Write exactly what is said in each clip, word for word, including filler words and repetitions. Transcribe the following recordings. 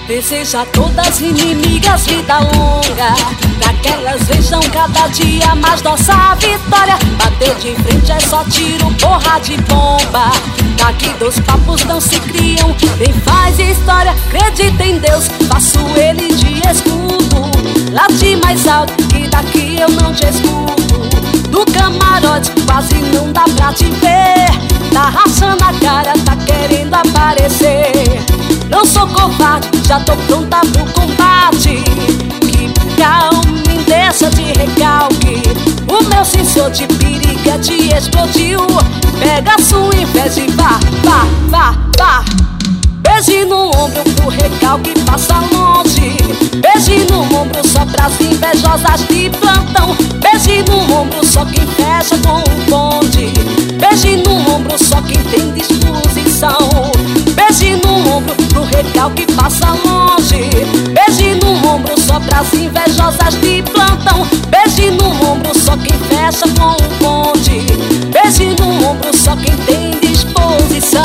Deseja a todas inimigas vida longa, pra que elas vejam cada dia mais nossa vitória. Bater de frente é só tiro, porra de bomba. Daqui dos papos não se criam, nem faz história. Acredita em Deus, faço ele de escudo. Late mais alto que daqui eu não te escuto. No camarote quase não dá pra te ver. Tá rachando a cara, tá querendo aparecer. Não sou covarde, já tô pronta pro combate. Que calme, deixa de recalque. O meu sensor de periga te explodiu. Pega a sua inveja e vá, vá, vá, vá. Beijo no ombro pro recalque passa longe. Beijo no ombro só pras invejosas de plantão. Beijo no ombro só quem fecha com o bonde. Beijo no ombro só quem tem disposição. Beijo no ombro pro recalque passa longe. Beijo no ombro só pras invejosas de plantão. Beijo no ombro só quem fecha com o bonde. Beijo no ombro só quem tem disposição.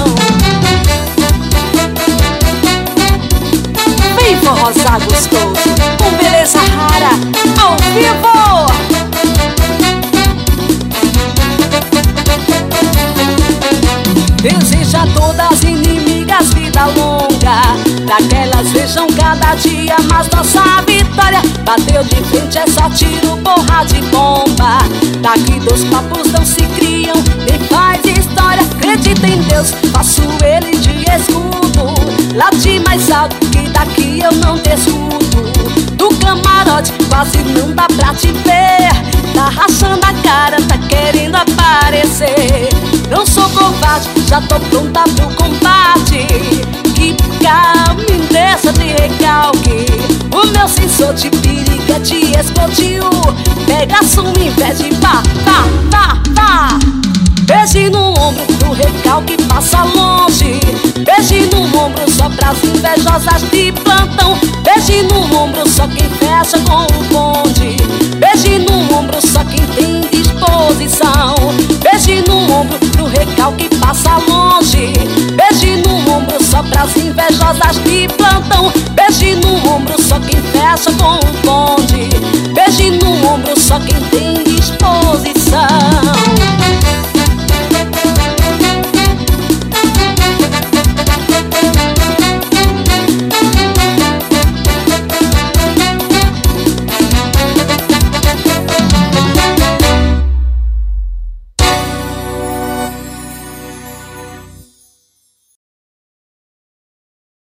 Vem forrosar gostoso, com beleza rara, ao vivo. Deseja a todas inimigas vida longa, pra que elas vejam cada dia mais nossa vitória. Bateu de frente é só tiro, porra de bomba. Daqui dos papos não se criam, nem faz história. Acredita em Deus, faço ele de escudo. Late mais alto que daqui eu não te escuto. No camarote quase não dá pra te ver. Tá rachando a cara, tá querendo aparecer. Não sou covarde, já tô pronta pro combate. Que calme, deixa de recalque. O meu sensor de periga te explodiu. Pega a sua inveja e vá, vá, vá, vá. Beijo no ombro pro recalque passa longe. Beijo no ombro só pras invejosas de plantão. Beijo no ombro só quem fecha com o bonde. Beijo no ombro só quem tem disposição. Beijo no ombro pro recalque passa longe. Beijo no ombro só pras invejosas de plantão. Beijo no ombro só quem fecha com o bonde.